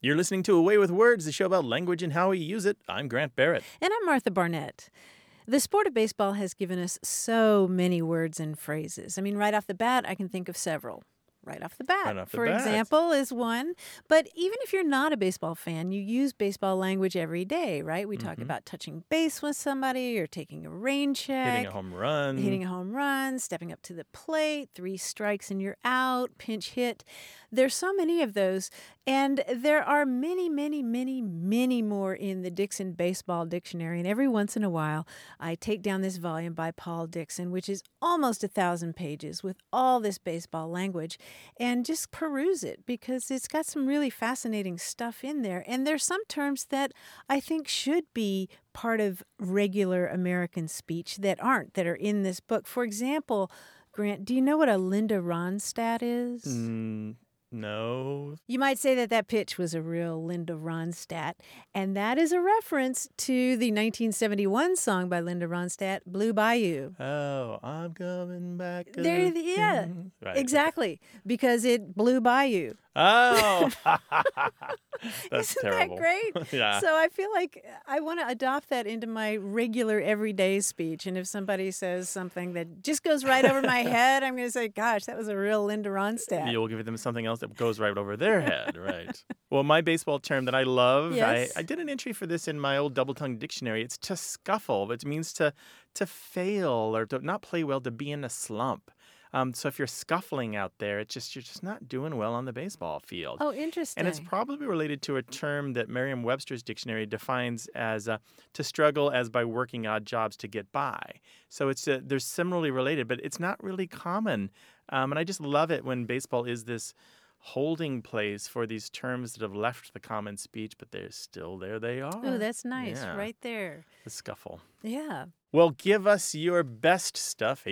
You're listening to Away with Words, the show about language and how we use it. I'm Grant Barrett. And I'm Martha Barnett. The sport of baseball has given us so many words and phrases. I mean, right off the bat, I can think of several. Right off the bat, for example, is one. But even if you're not a baseball fan, you use baseball language every day, right? We talk about touching base with somebody or taking a rain check. Hitting a home run, stepping up to the plate, 3 strikes and you're out, pinch hit. There's so many of those. And there are many, many, many, many more in the Dixon Baseball Dictionary. And every once in a while, I take down this volume by Paul Dixon, which is almost 1,000 pages with all this baseball language, and just peruse it because it's got some really fascinating stuff in there. And there's some terms that I think should be part of regular American speech that aren't, that are in this book. For example, Grant, do you know what a Linda Ronstadt is? No. You might say that pitch was a real Linda Ronstadt, and that is a reference to the 1971 song by Linda Ronstadt, Blue Bayou. Oh, I'm coming back. Yeah, right. Exactly, because it blew Bayou. Oh, that's Isn't terrible. that great? Yeah. So I feel like I want to adopt that into my regular everyday speech. And if somebody says something that just goes right over my head, I'm going to say, gosh, that was a real Linda Ronstadt. You'll give them something else that goes right over their head, right? Well, my baseball term that I love, yes. I did an entry for this in my old double-tongue dictionary. It's to scuffle, which means to fail or to not play well, to be in a slump. So if you're scuffling out there, you're just not doing well on the baseball field. Oh, interesting. And it's probably related to a term that Merriam-Webster's dictionary defines as to struggle as by working odd jobs to get by. So they're similarly related, but it's not really common. And I just love it when baseball is this holding place for these terms that have left the common speech, but they're still there. They are. Oh, that's nice. Yeah. Right there. The scuffle. Yeah. Well, give us your best stuff,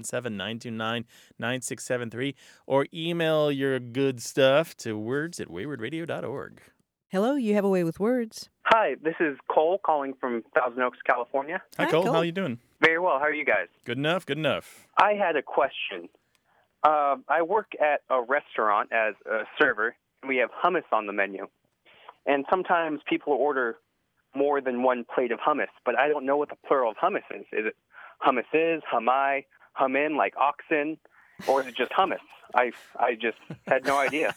877-929-9673, or email your good stuff to words@waywardradio.org. Hello, you have a way with words. Hi, this is Cole calling from Thousand Oaks, California. Hi, Cole. How are you doing? Very well. How are you guys? Good enough, good enough. I had a question. I work at a restaurant as a server, and we have hummus on the menu. And sometimes people order more than one plate of hummus, but I don't know what the plural of hummus is. Is it hummuses, hummi, hummin, like oxen, or is it just hummus? I just had no idea.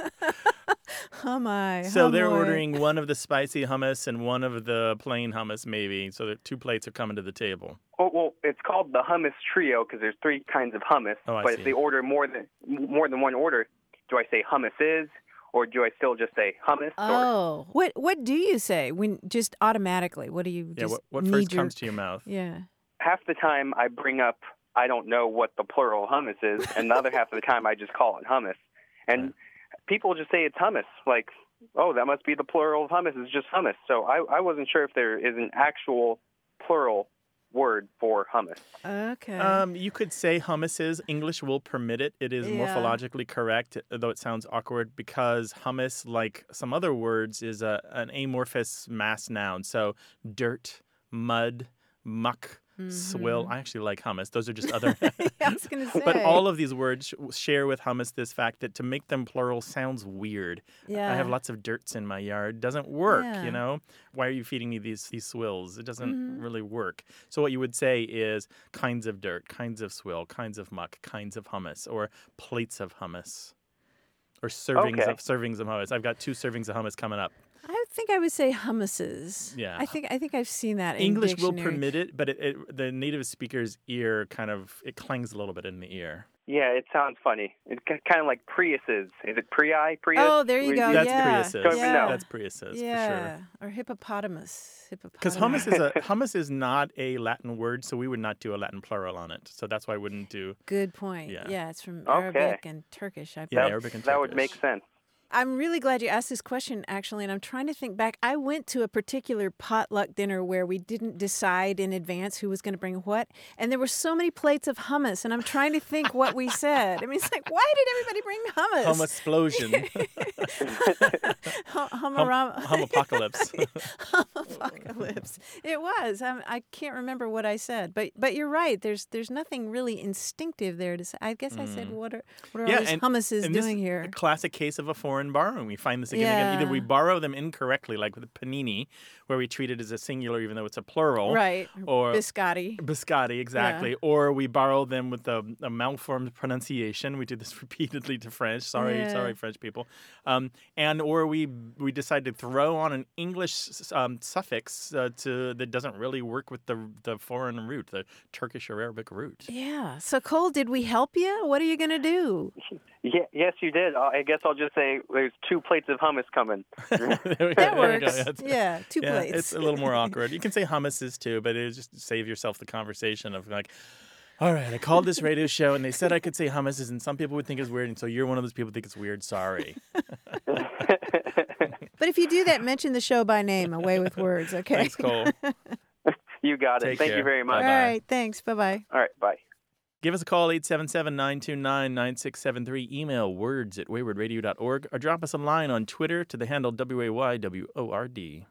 Hummi. So they're ordering one of the spicy hummus and one of the plain hummus, maybe, so that 2 plates are coming to the table. Oh, well, it's called the hummus trio because there's 3 kinds of hummus. But if they order more than one order, do I say hummuses? Or do I still just say hummus? Oh, what do you say when just automatically? What do you just what first comes to your mouth? Yeah. Half the time I bring up I don't know what the plural hummus is, and the other half of the time I just call it hummus. And people just say it's hummus, like, oh, that must be the plural of hummus. It's just hummus. So I wasn't sure if there is an actual plural word for hummus. Okay. You could say hummuses. English will permit it. It is morphologically correct, though it sounds awkward, because hummus, like some other words, is an amorphous mass noun. So dirt, mud, muck, swill. I actually like hummus. Those are just other. I was going to say. But all of these words share with hummus this fact that to make them plural sounds weird. Yeah. I have lots of dirts in my yard. Doesn't work, you know? Why are you feeding me these swills? It doesn't really work. So what you would say is kinds of dirt, kinds of swill, kinds of muck, kinds of hummus, or plates of hummus, or servings of hummus. I've got 2 servings of hummus coming up. I think I would say hummuses. Yeah. I think I've seen that in English dictionary. will permit it, but the native speaker's ear it clangs a little bit in the ear. Yeah, it sounds funny. It's kind of like Priuses. Is it Prius? Oh, there you go. That's yeah. Priuses. Yeah. That's Priuses, yeah. for sure. Or hippopotamus. Because hummus is not a Latin word, so we would not do a Latin plural on it. So that's why I wouldn't do. Good point. Yeah, yeah, it's from Arabic and Turkish. Arabic and Turkish. That would make sense. I'm really glad you asked this question, actually, and I'm trying to think back. I went to a particular potluck dinner where we didn't decide in advance who was going to bring what, and there were so many plates of hummus, and I'm trying to think what we said. I mean, it's like, why did everybody bring hummus? Hummus-splosion. Hum-apocalypse. Apocalypse. It was. I can't remember what I said, but you're right. There's nothing really instinctive there to say. I guess I said, what are all these hummuses doing here? A classic case of a foreign borrowing. We find this again and again. Either we borrow them incorrectly, like with panini, where we treat it as a singular even though it's a plural. Right. Or Biscotti, exactly. Yeah. Or we borrow them with a malformed pronunciation. We do this repeatedly to French. Sorry, French people. Or we decide to throw on an English suffix that doesn't really work with the foreign root, the Turkish or Arabic root. Yeah. So, Cole, did we help you? What are you going to do? Yeah, yes, you did. I guess I'll just say there's 2 plates of hummus coming. That works. Yeah, 2 plates. It's a little more awkward. You can say hummuses too, but it just save yourself the conversation of like, all right, I called this radio show and they said I could say hummuses and some people would think it's weird, and so you're one of those people who think it's weird. Sorry. But if you do that, mention the show by name, Away with Words, okay? Thanks, Cole. You got it. Take Thank care. you very much. All right, thanks. Bye-bye. All right, bye. Give us a call, 877-929-9673. Email words@waywardradio.org or drop us a line on Twitter to the handle WAYWORD.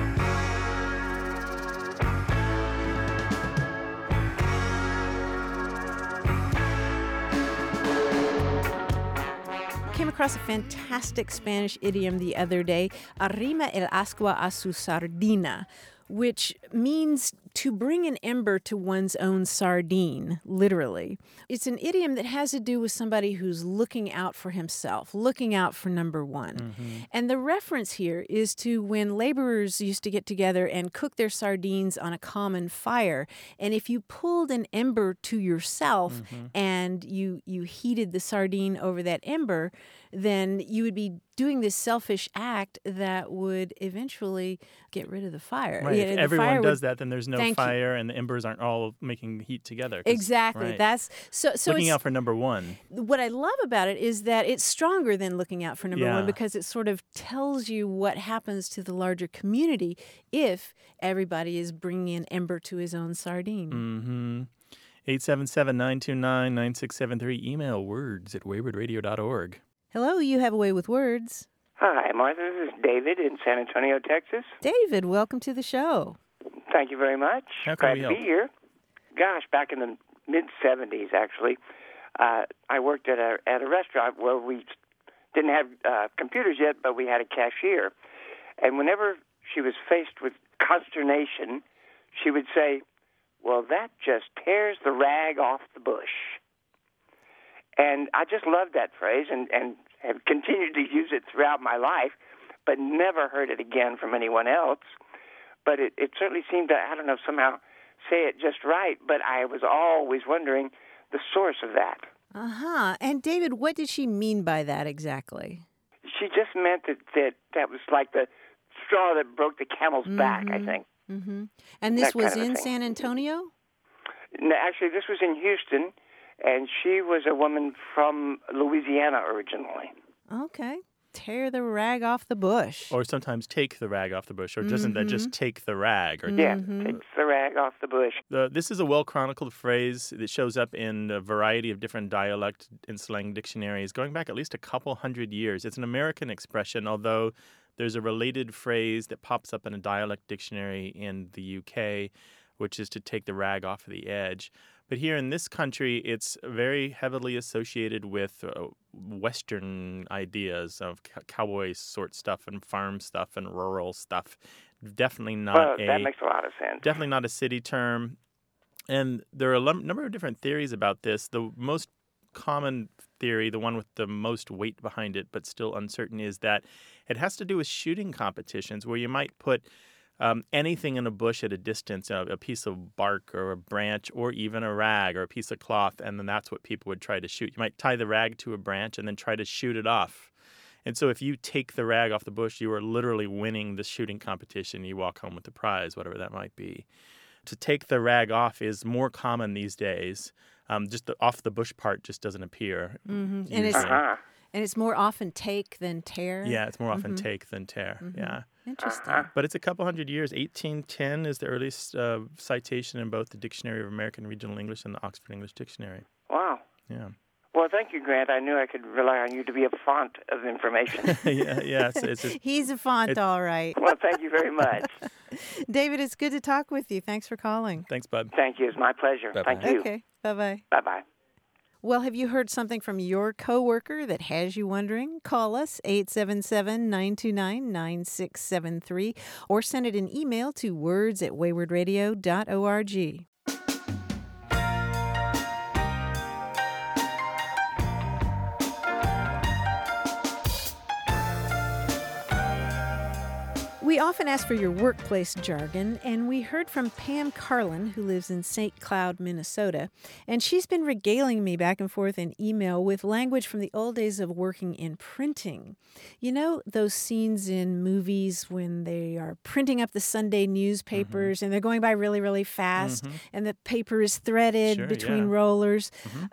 Came across a fantastic Spanish idiom the other day, arrima el ascua a su sardina, which means to bring an ember to one's own sardine, literally. It's an idiom that has to do with somebody who's looking out for himself, looking out for number one. Mm-hmm. And the reference here is to when laborers used to get together and cook their sardines on a common fire. And if you pulled an ember to yourself and you heated the sardine over that ember, then you would be doing this selfish act that would eventually get rid of the fire. Right. If everyone does that, then there's no fire and the embers aren't all making heat together. Exactly. Right. That's so looking out for number one. What I love about it is that it's stronger than looking out for number one, because it sort of tells you what happens to the larger community if everybody is bringing an ember to his own sardine. 877-929-9673. Email words@waywardradio.org. Hello, you have a way with words. Hi, Martha. This is David in San Antonio, Texas. David, welcome to the show. Thank you very much. Glad to be here. Gosh, back in the mid-'70s, actually, I worked at a restaurant where we didn't have computers yet, but we had a cashier. And whenever she was faced with consternation, she would say, "Well, that just tears the rag off the bush." And I just loved that phrase and have continued to use it throughout my life, but never heard it again from anyone else. But it certainly seemed to, I don't know, somehow say it just right, but I was always wondering the source of that. And David, what did she mean by that exactly? She just meant that was like the straw that broke the camel's back, I think. Mm-hmm. And this was in San Antonio? No, actually, this was in Houston. And she was a woman from Louisiana originally. Okay. Tear the rag off the bush. Or sometimes take the rag off the bush. Or doesn't that just take the rag? Or takes the rag off the bush. This is a well-chronicled phrase that shows up in a variety of different dialect and slang dictionaries going back at least a couple hundred years. It's an American expression, although there's a related phrase that pops up in a dialect dictionary in the UK, which is to take the rag off the edge. But here in this country, it's very heavily associated with Western ideas of cowboy sort stuff and farm stuff and rural stuff. Definitely not that makes a lot of sense. Definitely not a city term. And there are a number of different theories about this. The most common theory, the one with the most weight behind it, but still uncertain, is that it has to do with shooting competitions where you might put anything in a bush at a distance, a piece of bark or a branch or even a rag or a piece of cloth, and then that's what people would try to shoot. You might tie the rag to a branch and then try to shoot it off. And so if you take the rag off the bush, you are literally winning the shooting competition. You walk home with the prize, whatever that might be. To take the rag off is more common these days. Just the off the bush part just doesn't appear. Mm-hmm. And it's more often take than tear? Yeah, it's more often take than tear, yeah. Interesting. But it's a couple hundred years. 1810 is the earliest citation in both the Dictionary of American Regional English and the Oxford English Dictionary. Wow. Yeah. Well, thank you, Grant. I knew I could rely on you to be a font of information. yeah. He's a font, all right. Well, thank you very much. David, it's good to talk with you. Thanks for calling. Thanks, bud. Thank you. It's my pleasure. Bye-bye. Thank you. Okay, bye-bye. Bye-bye. Well, have you heard something from your coworker that has you wondering? Call us, 877-929-9673, or send it an email to words@waywardradio.org. We often ask for your workplace jargon, and we heard from Pam Carlin, who lives in St. Cloud, Minnesota, and she's been regaling me back and forth in email with language from the old days of working in printing. You know those scenes in movies when they are printing up the Sunday newspapers and they're going by really, really fast, and the paper is threaded between rollers?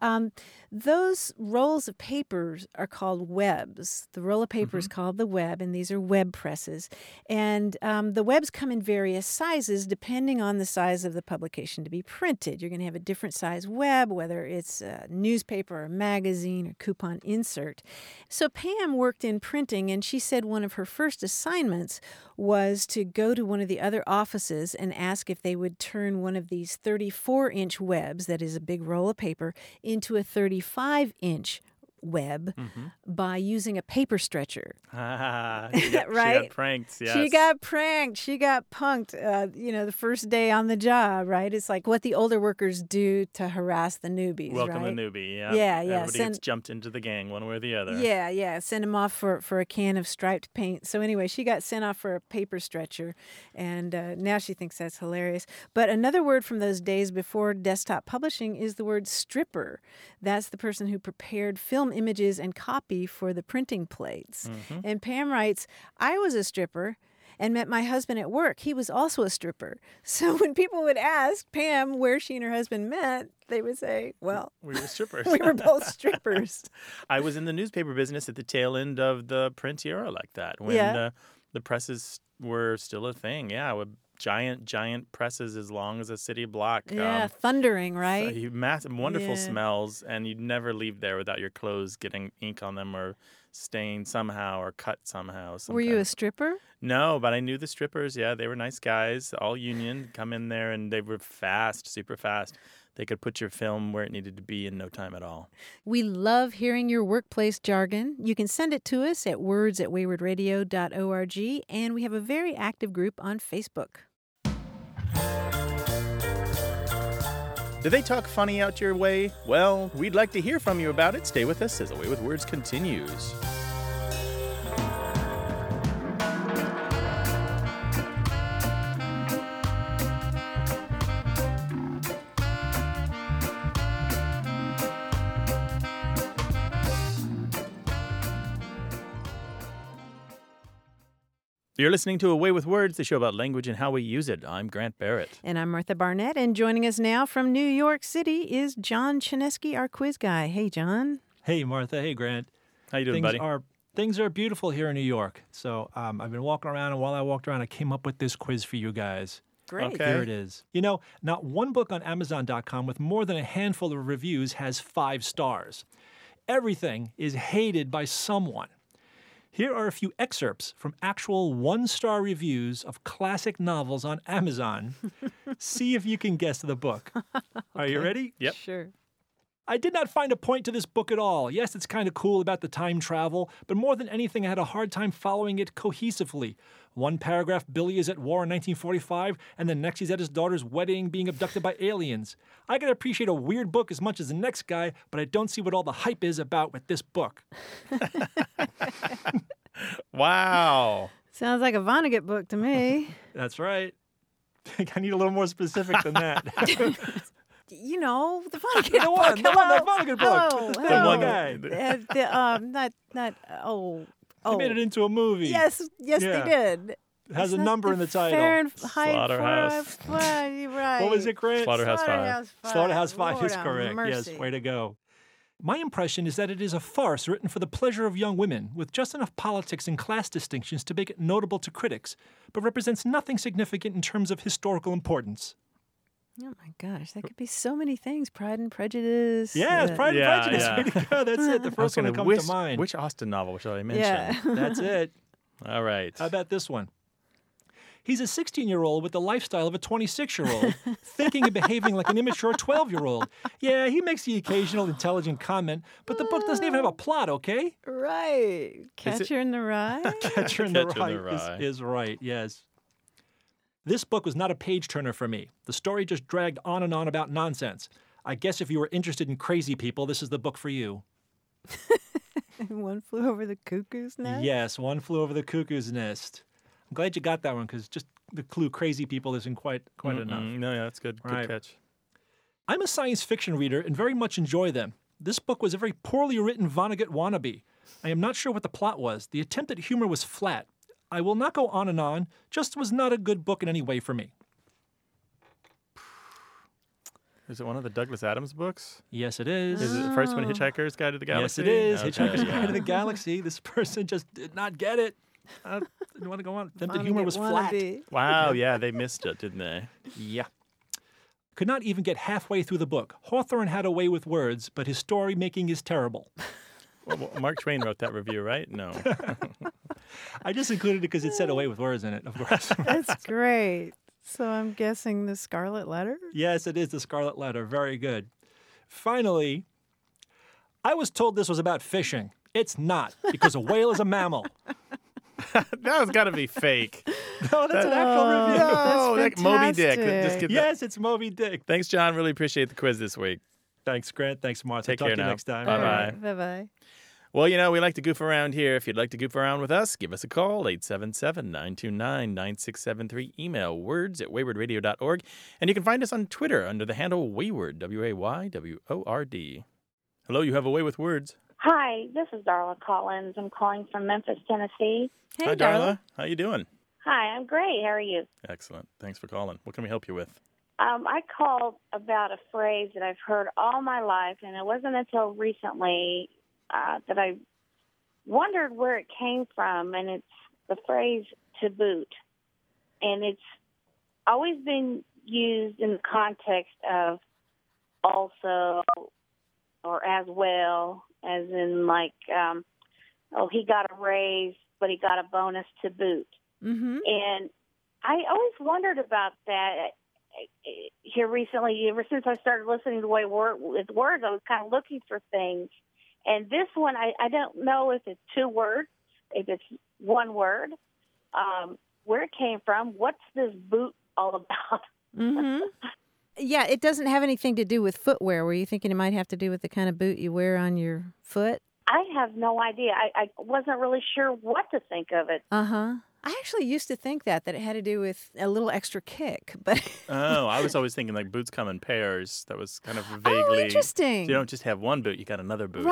Those rolls of papers are called webs. The roll of paper is called the web, and these are web presses. And the webs come in various sizes depending on the size of the publication to be printed. You're going to have a different size web, whether it's a newspaper or a magazine or coupon insert. So Pam worked in printing, and she said one of her first assignments was to go to one of the other offices and ask if they would turn one of these 34-inch webs, that is a big roll of paper, into a 35-inch web by using a paper stretcher. Right? She got pranked, yes. She got pranked. She got punked, the first day on the job, right? It's like what the older workers do to harass the newbies, Welcome right? the newbie, yeah. Yeah. Everybody gets jumped into the gang one way or the other. Yeah. Send them off for a can of striped paint. So anyway, she got sent off for a paper stretcher, and now she thinks that's hilarious. But another word from those days before desktop publishing is the word stripper. That's the person who prepared film images and copy for the printing plates. And Pam writes, I was a stripper and met my husband at work. He was also a stripper. So when people would ask Pam where she and her husband met, they would say, well, we were strippers. We were both strippers. I was in the newspaper business at the tail end of the print era like that, when the presses were still a thing. Yeah, with giant presses as long as a city block. Yeah, thundering, right? So massive, wonderful smells, and you'd never leave there without your clothes getting ink on them or stained somehow or cut somehow. Were you a stripper? No, but I knew the strippers. Yeah, they were nice guys, all union, come in there, and they were fast, super fast. They could put your film where it needed to be in no time at all. We love hearing your workplace jargon. You can send it to us at words@waywardradio.org, and we have a very active group on Facebook. Do they talk funny out your way? Well, we'd like to hear from you about it. Stay with us as A Way with Words continues. You're listening to A Way with Words, the show about language and how we use it. I'm Grant Barrett. And I'm Martha Barnett, and joining us now from New York City is John Chinesky, our quiz guy. Hey, John. Hey, Martha. Hey, Grant. How you doing, buddy? Things are beautiful here in New York. So I've been walking around, and while I walked around, I came up with this quiz for you guys. Great. Okay. Here it is. You know, not one book on Amazon.com with more than a handful of reviews has 5 stars. Everything is hated by someone. Here are a few excerpts from actual 1-star reviews of classic novels on Amazon. See if you can guess the book. Are you ready? Yep. Sure. I did not find a point to this book at all. Yes, it's kind of cool about the time travel, but more than anything, I had a hard time following it cohesively. One paragraph, Billy is at war in 1945, and the next he's at his daughter's wedding being abducted by aliens. I can appreciate a weird book as much as the next guy, but I don't see what all the hype is about with this book. Wow. Sounds like a Vonnegut book to me. That's right. I need a little more specific than that. You know, the Vonnegut The one, book. that Vonnegut book. Hello. The one guy. They made it into a movie. Yes, Yeah. they did. It has It's a not number in the title. Fahrenheit Slaughterhouse. Right. What was it, Grant? Slaughterhouse 5. Slaughterhouse 5 is Lord have correct. mercy. Yes, way to go. My impression is that it is a farce written for the pleasure of young women, with just enough politics and class distinctions to make it notable to critics, but represents nothing significant in terms of historical importance. Oh my gosh, that could be so many things. Pride and Prejudice. Yeah, it's Pride and Yeah, Prejudice. yeah. Way to go. That's it. The first one that comes to mind. Which Austen novel shall I mention? Yeah. That's it. All right. How about this one? He's a 16-year-old with the lifestyle of a 26-year-old, thinking and behaving like an immature 12-year-old. Yeah, he makes the occasional intelligent comment, but the book doesn't even have a plot, okay? Right. Catcher in the Rye? Catcher in the Catcher in the Rye. Rye is right, yes. This book was not a page-turner for me. The story just dragged on and on about nonsense. I guess if you were interested in crazy people, this is the book for you. One Flew Over the Cuckoo's Nest? Yes, One Flew Over the Cuckoo's Nest. I'm glad you got that one because just the clue crazy people isn't quite enough. No, yeah, that's good. Right. Good catch. I'm a science fiction reader and very much enjoy them. This book was a very poorly written Vonnegut wannabe. I am not sure what the plot was. The attempt at humor was flat. I will not go on and on, just was not a good book in any way for me. Is it one of the Douglas Adams books? Yes, it is. Is it the first one, Hitchhiker's Guide to the Galaxy? Yes, it is. Okay, Hitchhiker's yeah. Guide to the Galaxy. This person just did not get it. Didn't want to go on. The humor was flat. Wow, yeah, they missed it, didn't they? Yeah. Could not even get halfway through the book. Hawthorne had a way with words, but his story making is terrible. Well, Mark Twain wrote that review, right? No. I just included it because it said away with words in it, of course. That's great. So I'm guessing The Scarlet Letter? Yes, it is The Scarlet Letter. Very good. Finally, I was told this was about fishing. It's not, because a whale is a mammal. That's got to be fake. No, that's an actual review. No, That's like Moby Dick. fantastic. Just get that. Yes, it's Moby Dick. Thanks, John. Really appreciate the quiz this week. Thanks, Grant. Thanks, Martha. Take Talk care to you now. next time. Bye-bye. All right, bye-bye. Well, you know, we like to goof around here. If you'd like to goof around with us, give us a call, 877-929-9673. Email words@waywardradio.org. And you can find us on Twitter under the handle Wayword, W-A-Y-W-O-R-D. Hello, you have a way with words. Hi, this is Darla Collins. I'm calling from Memphis, Tennessee. Hey, Hi, Darla. Darla. How you doing? Hi, I'm great. How are you? Excellent. Thanks for calling. What can we help you with? I called about a phrase that I've heard all my life, and it wasn't until recently that I wondered where it came from, and it's the phrase to boot. And it's always been used in the context of also or as well, as in like, he got a raise, but he got a bonus to boot. Mm-hmm. And I always wondered about that here recently. Ever since I started listening to Way with Words, I was kind of looking for things. And this one, I don't know if it's two words, if it's one word, where it came from. What's this boot all about? Mm-hmm. Yeah, it doesn't have anything to do with footwear. Were you thinking it might have to do with the kind of boot you wear on your foot? I have no idea. I wasn't really sure what to think of it. Uh-huh. I actually used to think that it had to do with a little extra kick, but Oh, I was always thinking like boots come in pairs. That was kind of vaguely. interesting. So you don't just have one boot, you got another boot.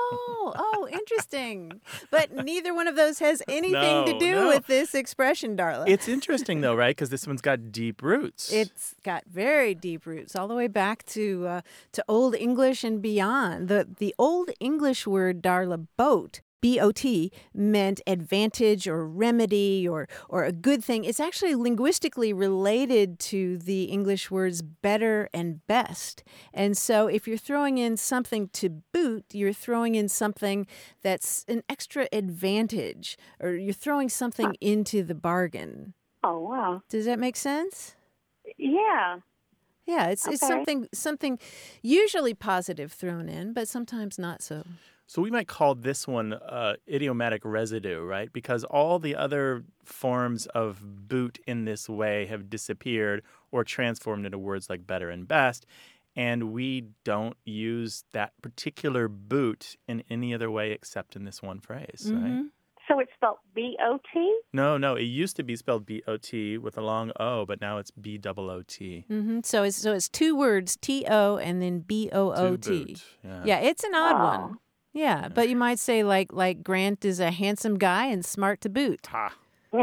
Interesting. But neither one of those has anything to No, do no. with this expression, Darla. It's interesting though, right? Because this one's got deep roots. It's got very deep roots, all the way back to Old English and beyond. The Old English word, Darla, boat, B-O-T, meant advantage or remedy or a good thing. It's actually linguistically related to the English words better and best. And so if you're throwing in something to boot, you're throwing in something that's an extra advantage, or you're throwing something into the bargain. Oh, wow. Does that make sense? Yeah. Yeah, it's Okay. something usually positive thrown in, but sometimes not so. So we might call this one idiomatic residue, right? Because all the other forms of boot in this way have disappeared or transformed into words like better and best. And we don't use that particular boot in any other way except in this one phrase, right? So it's spelled B-O-T? No. It used to be spelled B-O-T with a long O, but now it's B-double-O-T. Mm-hmm. So it's two words, T-O and then B-O-O-T. boot, Yeah, it's an odd Oh. one. Yeah, but you might say like Grant is a handsome guy and smart to boot. Ha.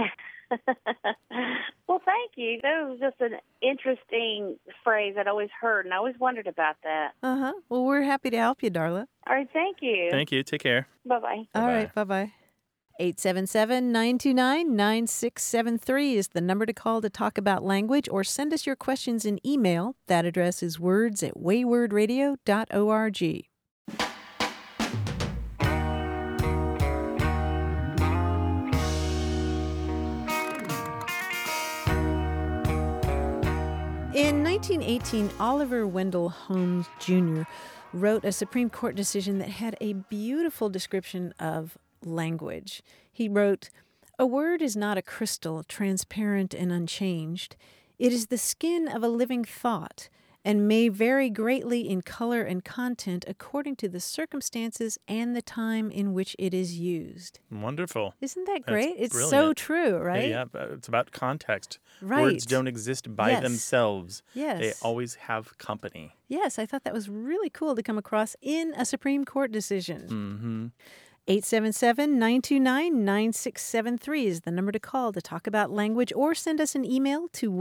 Well, thank you. That was just an interesting phrase I'd always heard, and I always wondered about that. Uh-huh. Well, we're happy to help you, Darla. All right, thank you. Thank you. Take care. Bye-bye. All right, bye-bye. 877-929-9673 is the number to call to talk about language, or send us your questions in email. That address is words@waywordradio.org. In 1918, Oliver Wendell Holmes Jr. wrote a Supreme Court decision that had a beautiful description of language. He wrote, "A word is not a crystal, transparent and unchanged. It is the skin of a living thought, and may vary greatly in color and content according to the circumstances and the time in which it is used." Wonderful. Isn't that great? That's It's so brilliant. true, right? Yeah, but it's about context. Right. Words don't exist by Yes. themselves. Yes. They always have company. Yes, I thought that was really cool to come across in a Supreme Court decision. Mm-hmm. 877-929-9673 is the number to call to talk about language, or send us an email to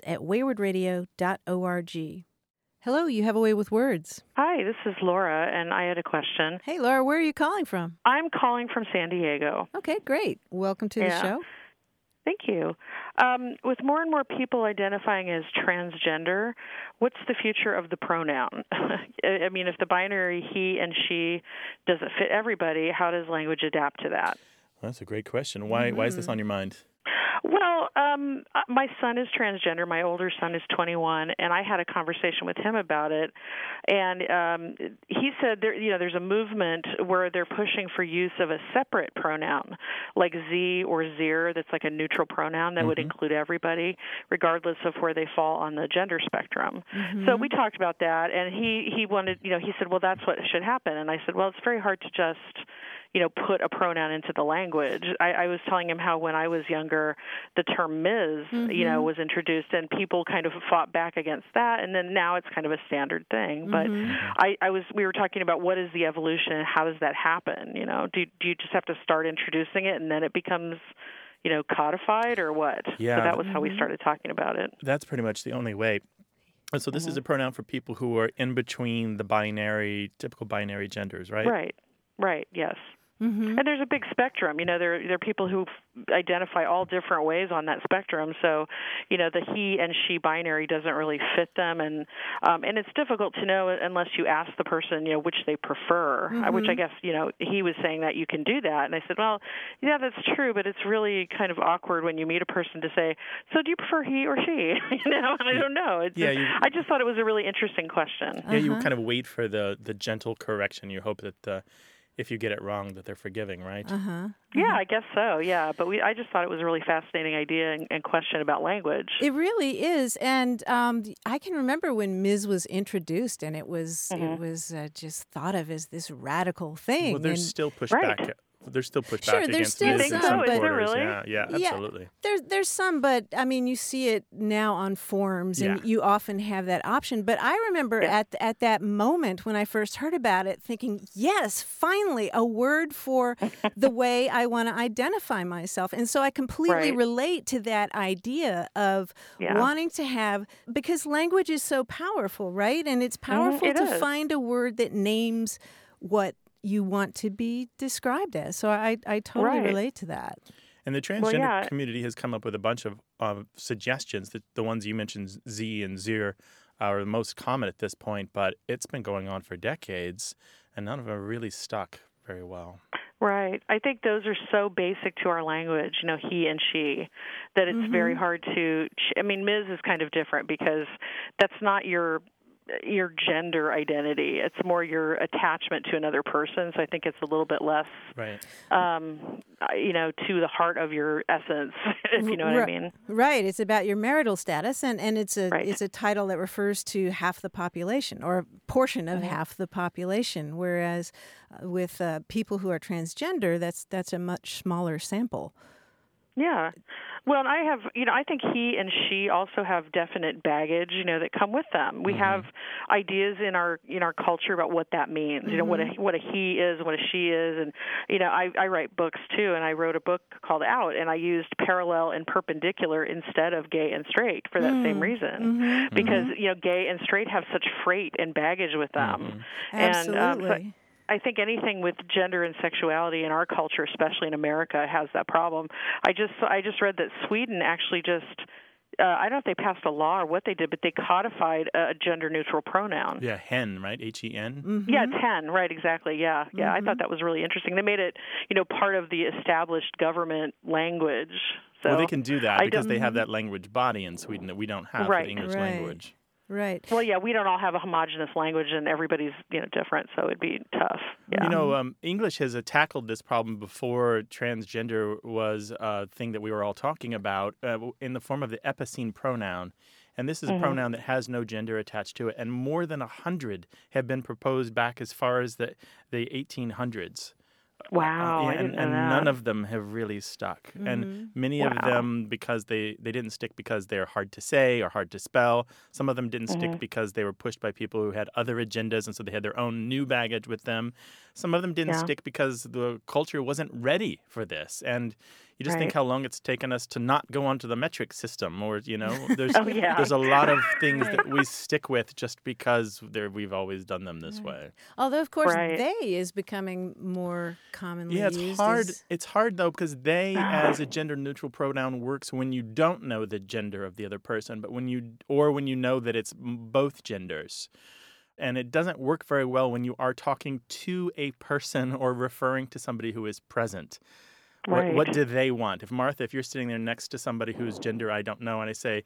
words@waywardradio.org. Hello, you have a way with words. Hi, this is Laura, and I had a question. Hey, Laura, where are you calling from? I'm calling from San Diego. Okay, great. Welcome to the Yeah. show. Thank you. With more and more people identifying as transgender, what's the future of the pronoun? I mean, if the binary he and she doesn't fit everybody, how does language adapt to that? Well, that's a great question. Why is this on your mind? Well, my son is transgender. My older son is 21, and I had a conversation with him about it. And he said there's a movement where they're pushing for use of a separate pronoun, like Z or Zir, that's like a neutral pronoun that would include everybody, regardless of where they fall on the gender spectrum. So we talked about that, and he wanted, he said, well, that's what should happen. And I said, well, it's very hard to just put a pronoun into the language. I was telling him how when I was younger, the term Ms., was introduced, and people kind of fought back against that, and then now it's kind of a standard thing. But we were talking about what is the evolution and how does that happen? Do you just have to start introducing it and then it becomes codified, or what? Yeah. So that was how we started talking about it. That's pretty much the only way. And so this is a pronoun for people who are in between the typical binary genders, right? Right, yes. And there's a big spectrum. There are people who identify all different ways on that spectrum. So, the he and she binary doesn't really fit them, and it's difficult to know unless you ask the person, which they prefer. Which I guess, he was saying that you can do that, and I said, well, yeah, that's true, but it's really kind of awkward when you meet a person to say, so do you prefer he or she? And I don't know. I just thought it was a really interesting question. Yeah, you kind of wait for the gentle correction. You hope that if you get it wrong, that they're forgiving, right? Yeah, I guess so, yeah. But I just thought it was a really fascinating idea and question about language. It really is. And I can remember when Ms. was introduced, and it was just thought of as this radical thing. Well, there's still pushback. There's still pushback against still Ms. in some, some but- quarters. Really? Yeah, absolutely. There's some, but I mean, you see it now on forums, and you often have that option. But I remember at that moment when I first heard about it, thinking, yes, finally, a word for the way I want to identify myself. And so I completely relate to that idea of wanting to have, because language is so powerful, right? And it's powerful to find a word that names what you want to be described as. So I totally relate to that. And the transgender community has come up with a bunch of suggestions. That the ones you mentioned, Z and Zir, are the most common at this point, but it's been going on for decades, and none of them are really stuck very well. Right. I think those are so basic to our language, he and she, that it's very hard to... I mean, Ms. is kind of different because that's not your gender identity. It's more your attachment to another person. So I think it's a little bit less, to the heart of your essence, if you know what I mean. Right. It's about your marital status, and it's a title that refers to half the population or a portion of half the population. Whereas with people who are transgender, that's a much smaller sample. Yeah. Well, and I think he and she also have definite baggage, that come with them. We have ideas in our culture about what that means, what a he is and what a she is. And, I write books too, and I wrote a book called Out, and I used parallel and perpendicular instead of gay and straight for that same reason. Because, gay and straight have such freight and baggage with them. Absolutely. I think anything with gender and sexuality in our culture, especially in America, has that problem. I just read that Sweden actually just I don't know if they passed a law or what they did, but they codified a gender-neutral pronoun. Yeah, hen, right? H-E-N? Mm-hmm. Yeah, it's hen, right, exactly, yeah. Yeah, I thought that was really interesting. They made it, part of the established government language. So Well, they can do that because they have that language body in Sweden that we don't have for the English language. Right. Well, yeah, we don't all have a homogenous language, and everybody's different, so it'd be tough. Yeah. English has tackled this problem before transgender was a thing that we were all talking about in the form of the epicene pronoun. And this is a pronoun that has no gender attached to it. And more than 100 have been proposed back as far as the 1800s. Wow, I didn't know and that. none of them have really stuck. And many of them, because they didn't stick because they're hard to say or hard to spell. Some of them didn't stick because they were pushed by people who had other agendas, and so they had their own new baggage with them. Some of them didn't stick because the culture wasn't ready for this. And you just think how long it's taken us to not go onto the metric system, or there's there's a lot of things that we stick with just because we've always done them this way. Although, of course, they is becoming more commonly used. Yeah, it's hard. It's hard though because they, as a gender-neutral pronoun, works when you don't know the gender of the other person, but when you know that it's both genders. And it doesn't work very well when you are talking to a person or referring to somebody who is present. Right. What do they want? If you're sitting there next to somebody whose gender I don't know, and I say,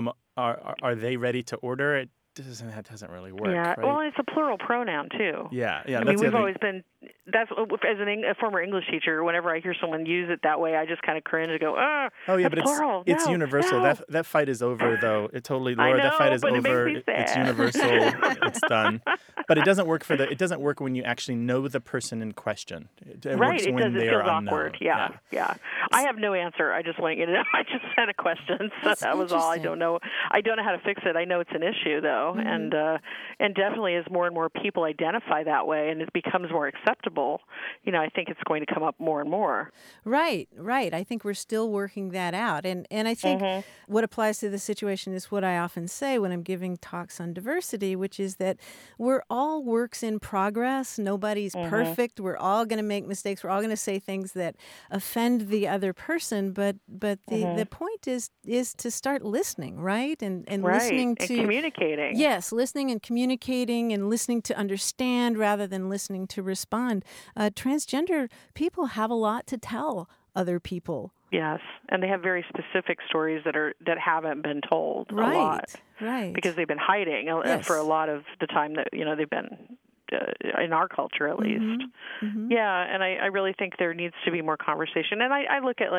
are they ready to order? That doesn't really work. Yeah, right? well, it's a plural pronoun too. Yeah. I mean, we've always been. That's as a former English teacher. Whenever I hear someone use it that way, I just kind of cringe and go, "Oh yeah, but plural. It's no, universal. No. That fight is over, though. Laura, I know, that fight is but over. It makes me sad. It's universal. It's done. But it doesn't work it doesn't work when you actually know the person in question. It right. works It when does. they It feels are awkward. unknown. Yeah. I have no answer. I just want you to know. I just had a question, so that was all. I don't know how to fix it. I know it's an issue though, and definitely as more and more people identify that way, and it becomes more acceptable, I think it's going to come up more and more. Right. I think we're still working that out. And I think what applies to the situation is what I often say when I'm giving talks on diversity, which is that we're all works in progress. Nobody's perfect. We're all going to make mistakes. We're all going to say things that offend the other person. But the point is to start listening, right? And listening to... and communicating. Yes, listening and communicating and listening to understand rather than listening to respond. Transgender people have a lot to tell other people. Yes, and they have very specific stories that haven't been told a lot. Right. Because they've been hiding for a lot of the time that they've been in our culture at least. Yeah, and I really think there needs to be more conversation. And I look at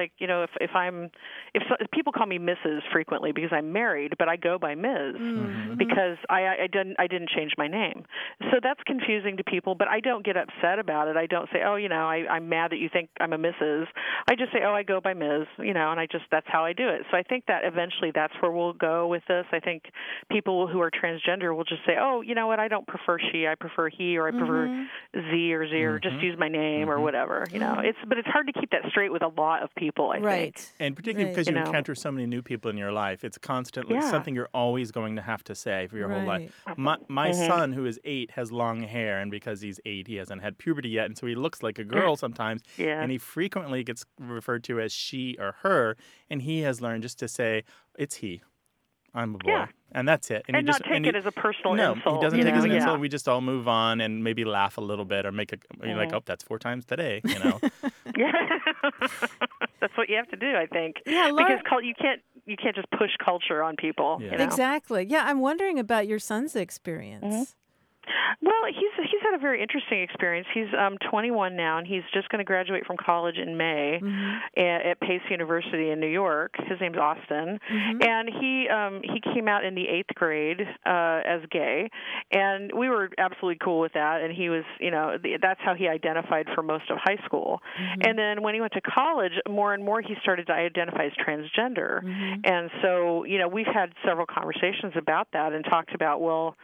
if people call me Mrs. frequently because I'm married, but I go by Ms. Because I didn't change my name. So that's confusing to people, but I don't get upset about it. I don't say, I'm mad that you think I'm a Mrs. I just say, I go by Ms. And that's how I do it. So I think that eventually that's where we'll go with this. I think people who are transgender will just say, I don't prefer she, I prefer he, or I prefer Z or Z, or just use my name or whatever. But it's hard to keep that straight with a lot of people, I think. And particularly because you encounter so many new people in your life, it's constantly something you're always going to have to say for your whole life. My son, who is 8, has long hair, and because he's 8, he hasn't had puberty yet, and so he looks like a girl sometimes. And he frequently gets referred to as she or her, and he has learned just to say, it's he. I'm a boy. Yeah. And that's it. And not take it as a personal insult. No, he doesn't take it as an insult. We just all move on and maybe laugh a little bit or make like, that's 4 times today, Yeah. That's what you have to do, I think. Yeah, because you can't just push culture on people. Yeah. Exactly. Yeah, I'm wondering about your son's experience. Well, he's had a very interesting experience. He's 21 now, and he's just going to graduate from college in May at Pace University in New York. His name's Austin, and he came out in the 8th grade as gay, and we were absolutely cool with that. And he was, that's how he identified for most of high school. And then when he went to college, more and more he started to identify as transgender. And so, we've had several conversations about that and talked about,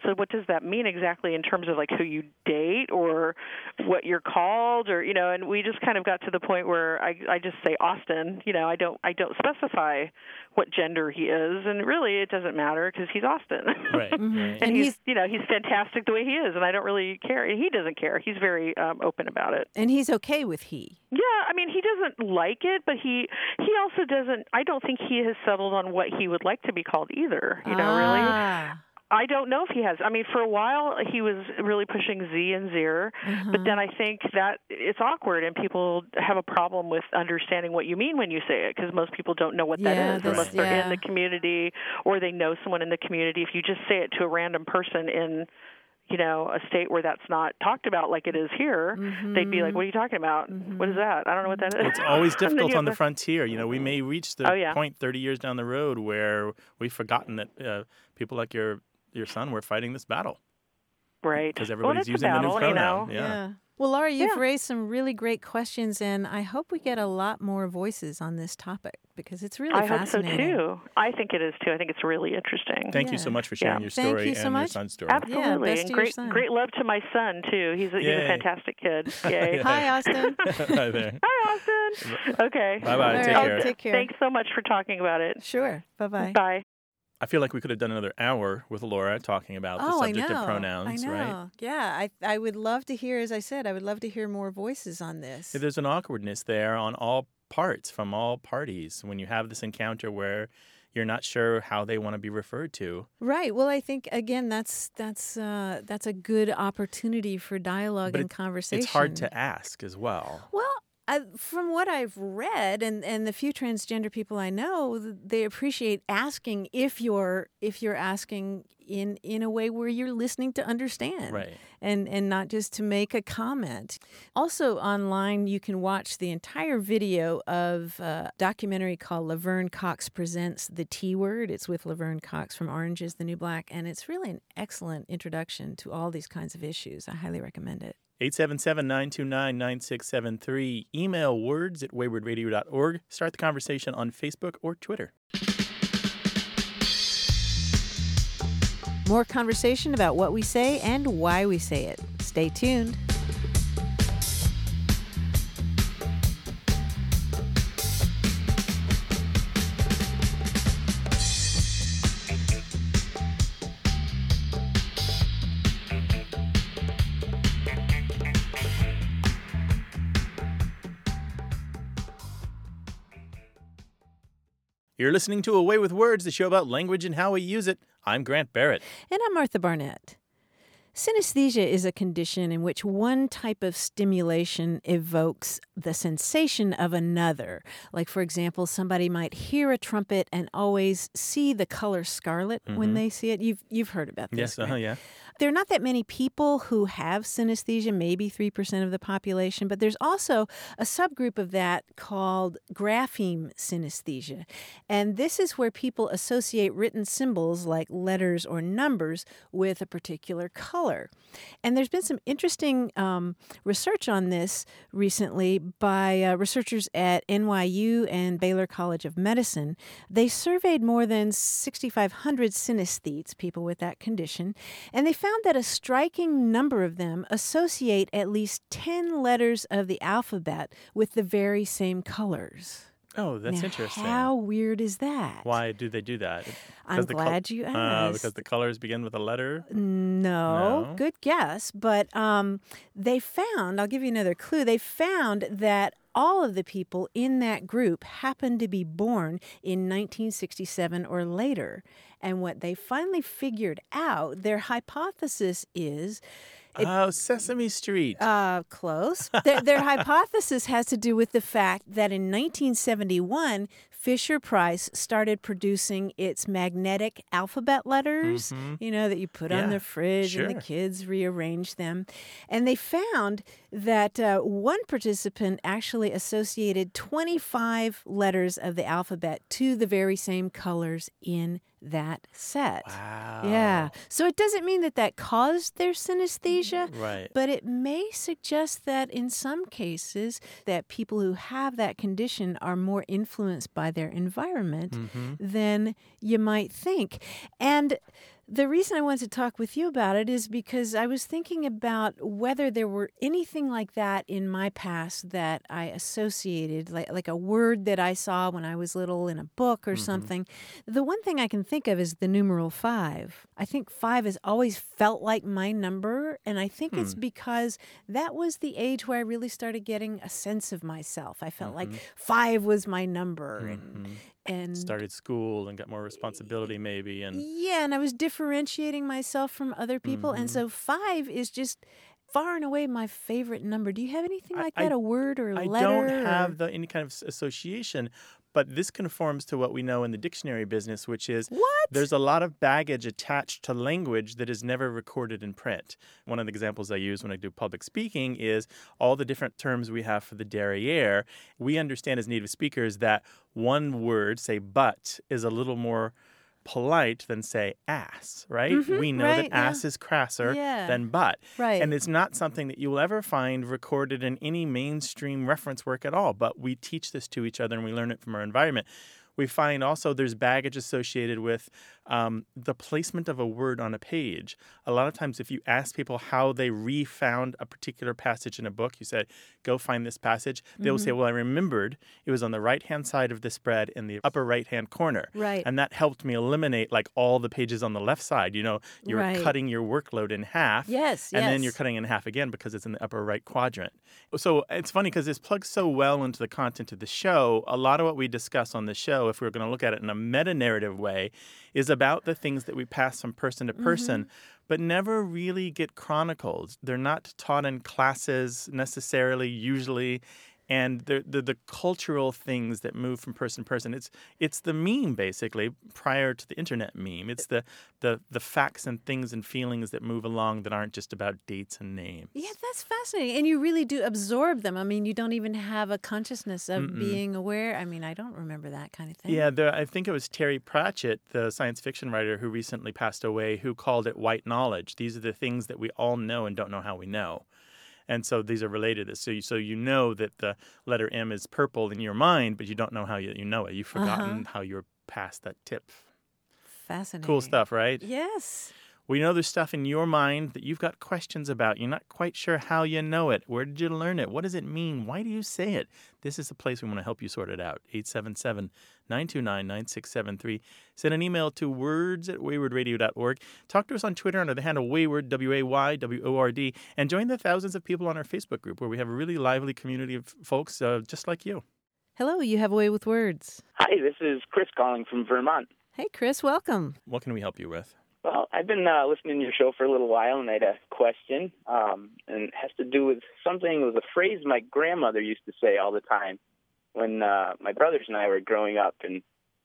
So what does that mean exactly in terms of like who you date or what you're called, or and we just kind of got to the point where I just say Austin. I don't specify what gender he is, and really it doesn't matter because he's Austin. Right. Right. And he's fantastic the way he is, and I don't really care. And he doesn't care. He's very open about it. And he's okay with he. Yeah, I mean, he doesn't like it, but he also doesn't. I don't think he has settled on what he would like to be called either. Really. I don't know if he has. I mean, for a while he was really pushing Z and Zir, but then I think that it's awkward and people have a problem with understanding what you mean when you say it because most people don't know what that is unless they're in the community or they know someone in the community. If you just say it to a random person in a state where that's not talked about like it is here, they'd be like, what are you talking about? What is that? I don't know what that is. It's always difficult on the frontier. We may reach the point 30 years down the road where we've forgotten that people like your son were fighting this battle. Right. Because everybody's using the new pronoun. Yeah. Well, Laura, you've raised some really great questions, and I hope we get a lot more voices on this topic because it's really fascinating. I hope so, too. I think it is, too. I think it's really interesting. Thank you so much for sharing your story and your son's story. Absolutely. And great love to my son, too. He's a fantastic kid. Yay. Hi, Austin. Hi there. Hi, Austin. Okay. Bye-bye. Take care. Thanks so much for talking about it. Sure. Bye-bye. Bye. I feel like we could have done another hour with Laura talking about the subject of pronouns, right? Yeah, I would love to hear, as I said, I would love to hear more voices on this. There's an awkwardness there on all parts, from all parties, when you have this encounter where you're not sure how they want to be referred to. Right. Well, I think, again, that's a good opportunity for dialogue and conversation. It's hard to ask as well. Well, from what I've read, and the few transgender people I know, they appreciate asking if you're asking in a way where you're listening to understand, right? And not just to make a comment. Also online, you can watch the entire video of a documentary called Laverne Cox Presents the T Word. It's with Laverne Cox from Orange is the New Black, and it's really an excellent introduction to all these kinds of issues. I highly recommend it. 877-929-9673. Email words@waywardradio.org. Start the conversation on Facebook or Twitter. More conversation about what we say and why we say it. Stay tuned. You're listening to A Way with Words, the show about language and how we use it. I'm Grant Barrett. And I'm Martha Barnett. Synesthesia is a condition in which one type of stimulation evokes the sensation of another. Like, for example, somebody might hear a trumpet and always see the color scarlet when they see it. You've heard about this, yes, right? Yeah. There are not that many people who have synesthesia, maybe 3% of the population, but there's also a subgroup of that called grapheme synesthesia. And this is where people associate written symbols like letters or numbers with a particular color. And there's been some interesting research on this recently by researchers at NYU and Baylor College of Medicine. They surveyed more than 6,500 synesthetes, people with that condition, and they found that a striking number of them associate at least 10 letters of the alphabet with the very same colors. Oh, that's interesting. How weird is that? Why do they do that? I'm glad you asked. Because the colors begin with a letter? No. Good guess. But they found, I'll give you another clue, they found that all of the people in that group happened to be born in 1967 or later. And what they finally figured out, their hypothesis is... Sesame Street. Close. Their hypothesis has to do with the fact that in 1971, Fisher-Price started producing its magnetic alphabet letters, that you put on the fridge and the kids rearrange them. And they found that one participant actually associated 25 letters of the alphabet to the very same colors in that set. Wow. Yeah. So it doesn't mean that caused their synesthesia, right? But it may suggest that in some cases that people who have that condition are more influenced by their environment than you might think. And The reason I wanted to talk with you about it is because I was thinking about whether there were anything like that in my past that I associated, like a word that I saw when I was little in a book or something. The one thing I can think of is the numeral 5. I think 5 has always felt like my number, and I think it's because that was the age where I really started getting a sense of myself. I felt like 5 was my number, and started school and got more responsibility maybe. And I was differentiating myself from other people. And so 5 is just far and away my favorite number. Do you have anything like that, a word or a letter? I don't have any kind of association, but this conforms to what we know in the dictionary business, which is there's a lot of baggage attached to language that is never recorded in print. One of the examples I use when I do public speaking is all the different terms we have for the derriere. We understand as native speakers that one word, say but, is a little more polite than, say, ass, right? We know that ass is crasser than but. Right. And it's not something that you will ever find recorded in any mainstream reference work at all, but we teach this to each other and we learn it from our environment. We find also there's baggage associated with the placement of a word on a page. A lot of times if you ask people how they refound a particular passage in a book, you say, go find this passage. They will say, well, I remembered it was on the right-hand side of the spread in the upper right-hand corner. Right. And that helped me eliminate like all the pages on the left side. You know, you're cutting your workload in half. Yes, and then you're cutting in half again because it's in the upper right quadrant. So it's funny because this plugs so well into the content of the show. A lot of what we discuss on the show, if we're going to look at it in a meta-narrative way, is about the things that we pass from person to person, but never really get chronicled. They're not taught in classes necessarily, usually, and they're the cultural things that move from person to person. It's the meme, basically, prior to the internet meme. It's the facts and things and feelings that move along that aren't just about dates and names. Yeah, that's fascinating. And you really do absorb them. I mean, you don't even have a consciousness of being aware. I mean, I don't remember that kind of thing. Yeah, I think it was Terry Pratchett, the science fiction writer who recently passed away, who called it white knowledge. These are the things that we all know and don't know how we know. And so these are related. So you know that the letter M is purple in your mind, but you don't know how you know it. You've forgotten how you're past that tip. Fascinating. Cool stuff, right? Yes. We know there's stuff in your mind that you've got questions about. You're not quite sure how you know it. Where did you learn it? What does it mean? Why do you say it? This is the place we want to help you sort it out. 877-929-9673. Send an email to words@waywardradio.org. Talk to us on Twitter under the handle Wayword, WAYWORD, and join the thousands of people on our Facebook group where we have a really lively community of folks just like you. Hello, you have a way with words. Hi, this is Chris calling from Vermont. Hey, Chris, welcome. What can we help you with? Well, I've been listening to your show for a little while, and I had a question, and it has to do with something. It was a phrase my grandmother used to say all the time when my brothers and I were growing up, and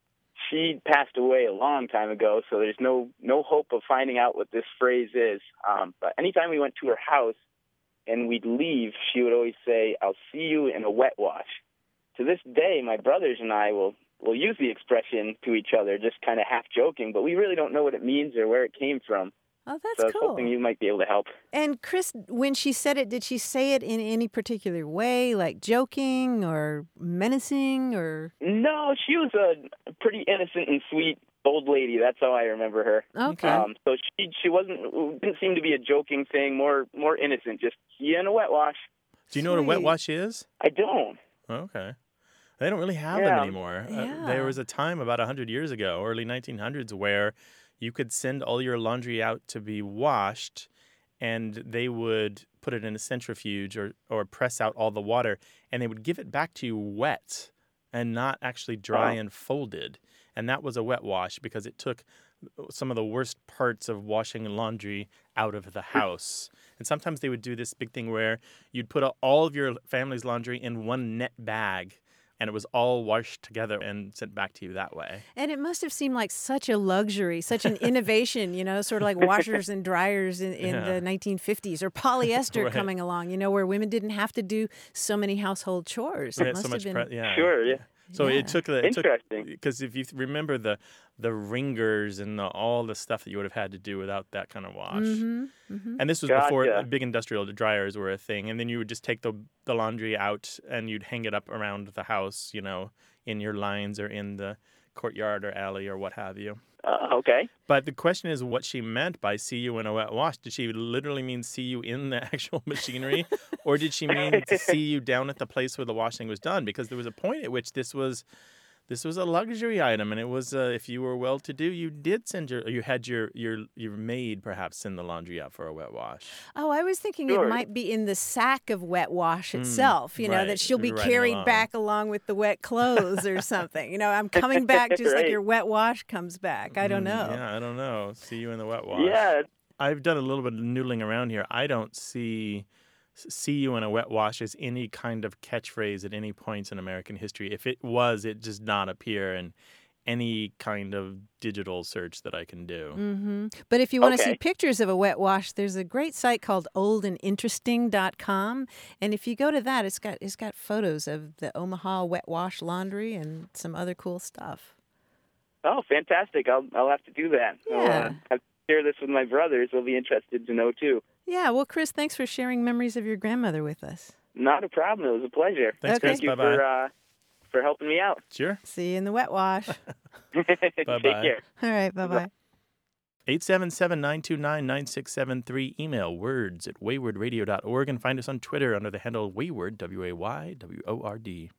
she passed away a long time ago, so there's no hope of finding out what this phrase is. But anytime we went to her house and we'd leave, she would always say, "I'll see you in a wet wash." To this day, my brothers and I will use the expression to each other, just kind of half joking, but we really don't know what it means or where it came from. Oh, that's so I was cool. hoping you might be able to help. And Chris, when she said it, did she say it in any particular way, like joking or menacing or? No, she was a pretty innocent and sweet old lady. That's how I remember her. Okay. So she didn't seem to be a joking thing, more innocent, just see you in a wet wash. Do you know what a wet wash is? I don't. Okay. They don't really have them anymore. Yeah. There was a time about 100 years ago, early 1900s, where you could send all your laundry out to be washed, and they would put it in a centrifuge or press out all the water, and they would give it back to you wet and not actually dry and folded. And that was a wet wash because it took some of the worst parts of washing laundry out of the house. And sometimes they would do this big thing where you'd put all of your family's laundry in one net bag, and it was all washed together and sent back to you that way. And it must have seemed like such a luxury, such an innovation, sort of like washers and dryers in the 1950s, or polyester coming along, where women didn't have to do so many household chores. It must have been. Sure, yeah. So it took interesting, because if you remember the ringers and all the stuff that you would have had to do without that kind of wash. And this was before big industrial dryers were a thing. And then you would just take the laundry out and you'd hang it up around the house, in your lines or in the courtyard or alley or what have you. Okay. But the question is what she meant by see you in a wet wash. Did she literally mean see you in the actual machinery? Or did she mean to see you down at the place where the washing was done? Because there was a point at which this was a luxury item, and it was if you were well-to-do, you did send you had your maid perhaps send the laundry out for a wet wash. Oh, I was thinking it might be in the sack of wet wash itself, right, that she'll be riding carried along. back along with the wet clothes or something. I'm coming back just like Right. your wet wash comes back. I don't know. Yeah, I don't know. See you in the wet wash. Yeah. I've done a little bit of noodling around here. I don't see you in a wet wash as any kind of catchphrase at any point in American history. If it was, it does not appear in any kind of digital search that I can do. Mm-hmm. But if you want to see Okay. pictures of a wet wash, there's a great site called oldandinteresting.com, and if you go to that, it's got photos of the Omaha wet wash laundry and some other cool stuff. Oh, fantastic. I'll have to do that. Yeah. I'll have to share this with my brothers. They'll be interested to know, too. Yeah, well, Chris, thanks for sharing memories of your grandmother with us. Not a problem. It was a pleasure. Thanks, Okay. Chris. Thank you Bye-bye. for helping me out. Sure. See you in the wet wash. Take Bye-bye. care. All right, bye-bye. 877-929-9673. Email words@waywardradio.org and find us on Twitter under the handle Wayward, WAYWORD.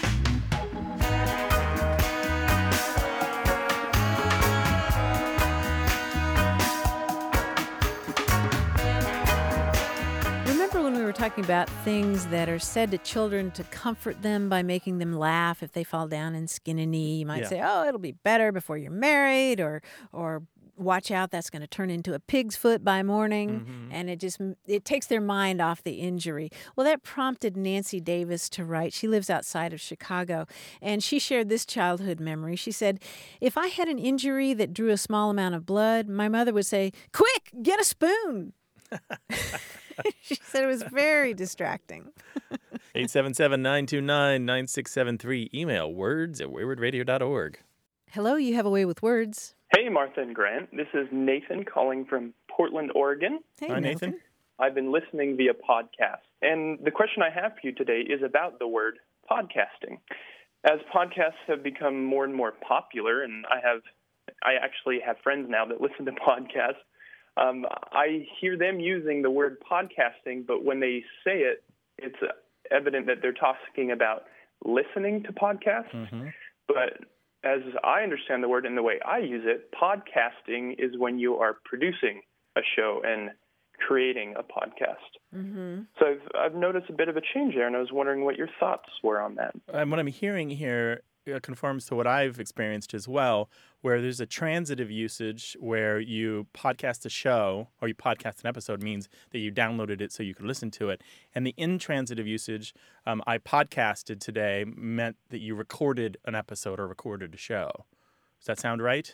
Remember when we were talking about things that are said to children to comfort them by making them laugh if they fall down and skin a knee? You might Yeah. say, "Oh, it'll be better before you're married," or "Watch out, that's going to turn into a pig's foot by morning," and it takes their mind off the injury. Well, that prompted Nancy Davis to write. She lives outside of Chicago, and she shared this childhood memory. She said, "If I had an injury that drew a small amount of blood, my mother would say, 'Quick, get a spoon.'" She said it was very distracting. 877-929-9673. Email words@waywardradio.org. Hello, you have a way with words. Hey, Martha and Grant. This is Nathan calling from Portland, Oregon. Hey, Hi, Nathan. I've been listening via podcast. And the question I have for you today is about the word podcasting. As podcasts have become more and more popular, and I actually have friends now that listen to podcasts, I hear them using the word podcasting, but when they say it, it's evident that they're talking about listening to podcasts. Mm-hmm. But as I understand the word and the way I use it, podcasting is when you are producing a show and creating a podcast. Mm-hmm. So I've noticed a bit of a change there, and I was wondering what your thoughts were on that. And what I'm hearing here conforms to what I've experienced as well, where there's a transitive usage where you podcast a show or you podcast an episode means that you downloaded it so you could listen to it. And the intransitive usage, I podcasted today, meant that you recorded an episode or recorded a show. Does that sound right?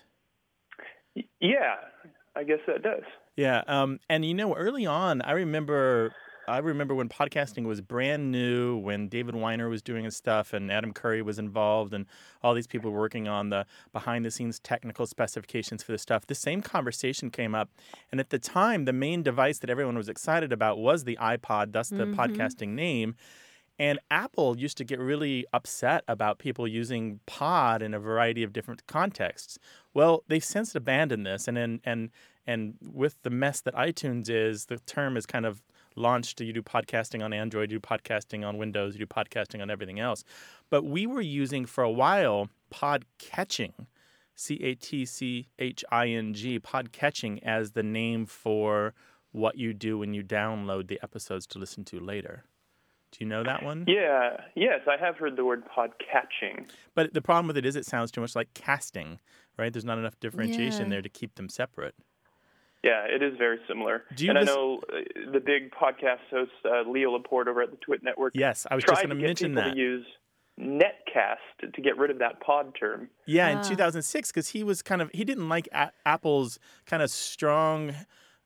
Yeah, I guess that does. Yeah, and early on, I remember when podcasting was brand new, when David Weiner was doing his stuff and Adam Curry was involved and all these people were working on the behind-the-scenes technical specifications for this stuff. The same conversation came up, and at the time, the main device that everyone was excited about was the iPod, thus the podcasting name. And Apple used to get really upset about people using pod in a variety of different contexts. Well, they've since abandoned this, and with the mess that iTunes is, the term is kind of launched. You do podcasting on Android, you do podcasting on Windows, you do podcasting on everything else. But we were using for a while pod catching, CATCHING, pod catching as the name for what you do when you download the episodes to listen to later. Do you know that one? Yeah, yes, I have heard the word podcatching. But the problem with it is it sounds too much like casting, right? There's not enough differentiation Yeah. there to keep them separate. Yeah, it is very similar. Do you and I listen- know the big podcast host, Leo Laporte over at the Twit Network, Yes, I was just tried going to to get mention people that. to use netcast to get rid of that pod term. Yeah, in Ah. 2006, because he didn't like Apple's kind of strong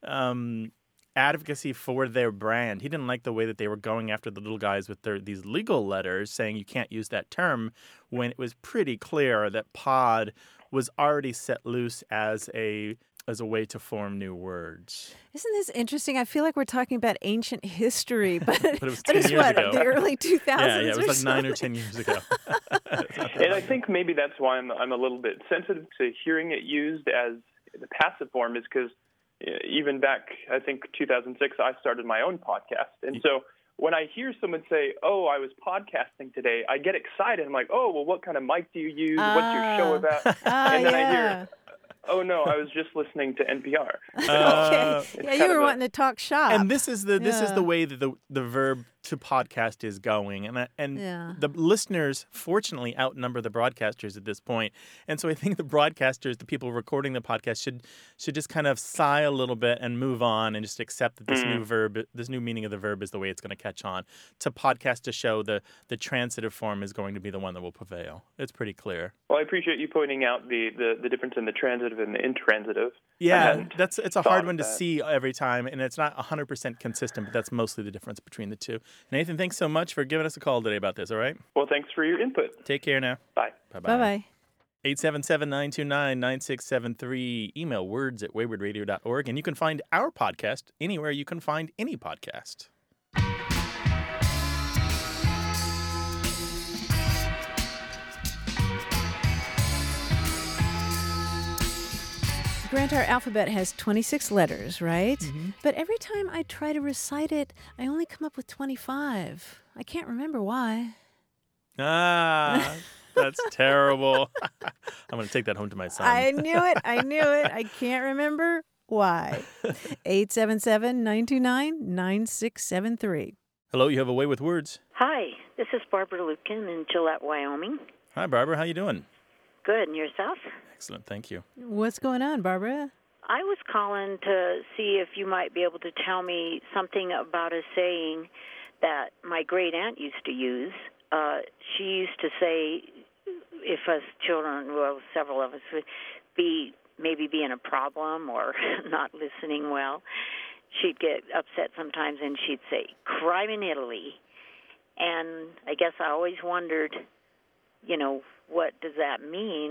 advocacy for their brand. He didn't like the way that they were going after the little guys with these legal letters saying you can't use that term, when it was pretty clear that pod was already set loose as a as a way to form new words. Isn't this interesting? I feel like we're talking about ancient history, but, But it was but 10 it's years what, ago. the early 2000s Yeah, it was or like 9 or something? 10 years ago. And I think maybe that's why I'm a little bit sensitive to hearing it used as the passive form, is because even back, I think 2006, I started my own podcast. And so when I hear someone say, "Oh, I was podcasting today," I get excited. I'm like, "Oh, well, what kind of mic do you use? What's your show about?" And then I hear, "Oh no, I was just listening to NPR." Okay. It's Yeah, you kind were of wanting to talk shop. And this is the Yeah. way that the verb to podcast is going, and Yeah. the listeners fortunately outnumber the broadcasters at this point, and so I think the broadcasters, the people recording the podcast, should just kind of sigh a little bit and move on and just accept that this new verb, this new meaning of the verb, is the way it's going to catch on. To podcast a show, the transitive form is going to be the one that will prevail. It's pretty clear. Well, I appreciate you pointing out the difference in the transitive and the intransitive. I Yeah, hadn't it's a thought hard of one to that. see every time, and it's not 100% consistent, but that's mostly the difference between the two. Nathan, thanks so much for giving us a call today about this, all right? Well, thanks for your input. Take care now. Bye. Bye-bye. Bye-bye. 877-929-9673. Email words@waywardradio.org, and you can find our podcast anywhere you can find any podcast. Grant, our alphabet has 26 letters, right? Mm-hmm. But every time I try to recite it, I only come up with 25. I can't remember why. Ah, that's terrible. I'm going to take that home to my son. I knew it. I can't remember why. 877-929-9673. Hello, you have a way with words. Hi, this is Barbara Lukin in Gillette, Wyoming. Hi, Barbara. How you doing? Good, and yourself? Excellent. Thank you. What's going on, Barbara? I was calling to see if you might be able to tell me something about a saying that my great aunt used to use. She used to say, if us children, well, several of us, would be in a problem or not listening well, she'd get upset sometimes and she'd say, "Crime in Italy." And I guess I always wondered, what does that mean?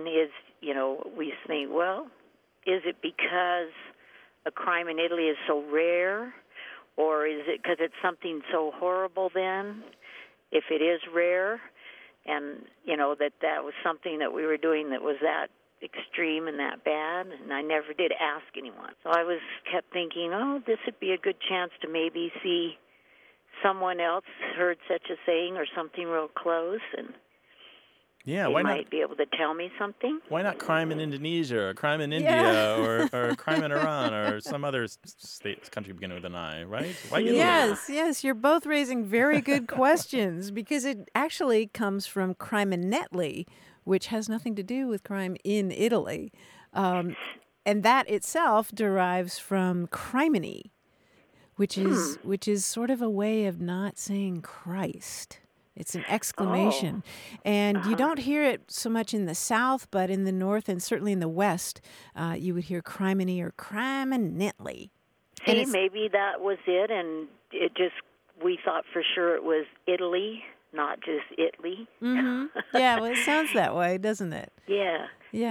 We think, well, is it because a crime in Italy is so rare, or is it because it's something so horrible then, if it is rare, and, that was something that we were doing that was that extreme and that bad, and I never did ask anyone. So I kept thinking, this would be a good chance to maybe see someone else heard such a saying or something real close, and Yeah, they why might not? be able to tell me something. Why not crime in Indonesia or crime in India or crime in Iran or some other country beginning with an I, right? Why Italy? Yes, you're both raising very good questions because it actually comes from criminetly, which has nothing to do with crime in Italy. And that itself derives from criminy, which is sort of a way of not saying Christ. It's an exclamation. And you don't hear it so much in the South, but in the North and certainly in the West, you would hear criminy or criminetly. See, maybe that was it, and we thought for sure it was Italy, not just Italy. Mm-hmm. Yeah, well, it sounds that way, doesn't it? Yeah.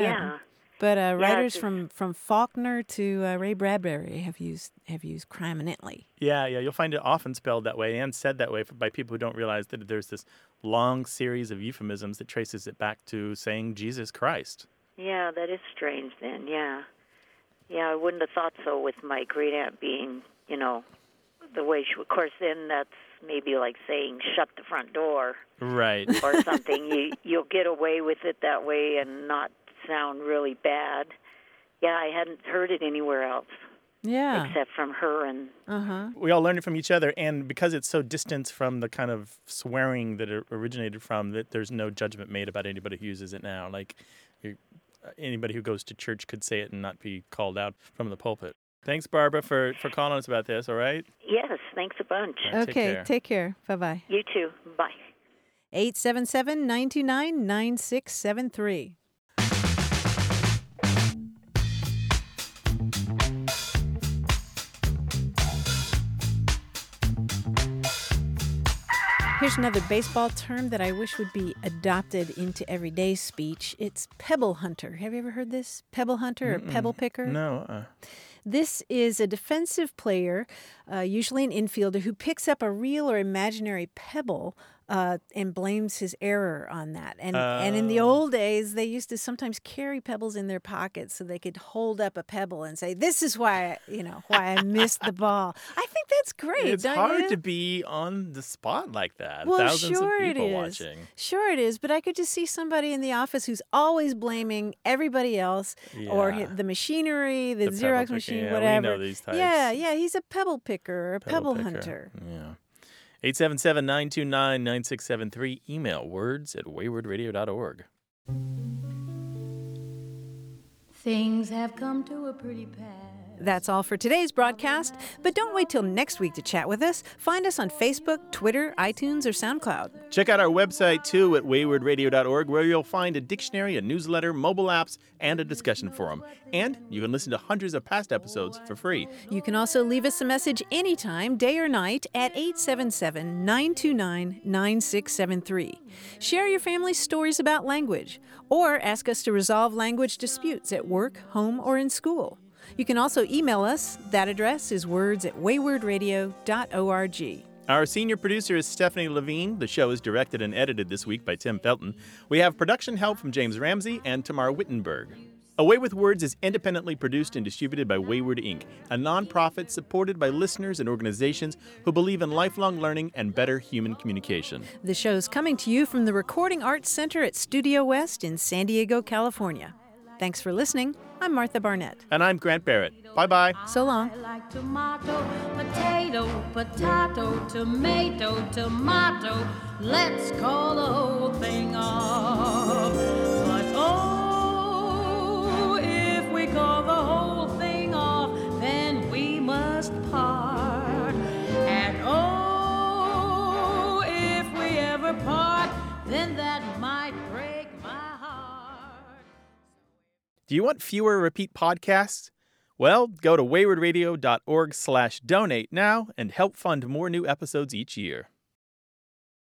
But writers just- from Faulkner to Ray Bradbury have used criminetly. Yeah, you'll find it often spelled that way and said that way by people who don't realize that there's this long series of euphemisms that traces it back to saying Jesus Christ. Yeah, that is strange then, yeah. Yeah, I wouldn't have thought so with my great-aunt being, the way she... Of course, then that's maybe like saying shut the front door. Right. Or something. You'll get away with it that way and not sound really bad. Yeah, I hadn't heard it anywhere else. Yeah. Except from her and... We all learn it from each other, and because it's so distant from the kind of swearing that it originated from, that there's no judgment made about anybody who uses it now. Like, anybody who goes to church could say it and not be called out from the pulpit. Thanks, Barbara, for calling us about this, all right? Yes, thanks a bunch. All right, Okay, take care. Bye-bye. You too. Bye. 877-929-9673. Here's another baseball term that I wish would be adopted into everyday speech. It's pebble hunter. Have you ever heard this? Pebble hunter or pebble picker? No. This is a defensive player, usually an infielder, who picks up a real or imaginary pebble and blames his error on that. And in the old days, they used to sometimes carry pebbles in their pockets so they could hold up a pebble and say, "This is why I missed the ball." I think that's great. It's don't hard you? to be on the spot like that. Well, Thousands sure of people it is. watching. Sure it is, but I could just see somebody in the office who's always blaming everybody else or Yeah. the machinery, the The Xerox pebble picking. machine, Yeah, we whatever. know these types. Yeah, he's a pebble picker or a pebble picker. hunter. Yeah. 877-929-9673. Email words@waywardradio.org. Things have come to a pretty pass. That's all for today's broadcast, but don't wait till next week to chat with us. Find us on Facebook, Twitter, iTunes, or SoundCloud. Check out our website, too, at waywardradio.org, where you'll find a dictionary, a newsletter, mobile apps, and a discussion forum. And you can listen to hundreds of past episodes for free. You can also leave us a message anytime, day or night, at 877-929-9673. Share your family's stories about language, or ask us to resolve language disputes at work, home, or in school. You can also email us. That address is words@waywardradio.org. Our senior producer is Stephanie Levine. The show is directed and edited this week by Tim Felton. We have production help from James Ramsey and Tamar Wittenberg. A Way with Words is independently produced and distributed by Wayward Inc., a nonprofit supported by listeners and organizations who believe in lifelong learning and better human communication. The show's coming to you from the Recording Arts Center at Studio West in San Diego, California. Thanks for listening. I'm Martha Barnett. And I'm Grant Barrett. Bye-bye. So long. I like tomato, potato, potato, tomato, tomato. Let's call the whole thing off. But oh, if we call the whole thing off, then we must part. And oh, if we ever part, then that might break my heart. Do you want fewer repeat podcasts? Well, go to waywardradio.org/donate now and help fund more new episodes each year.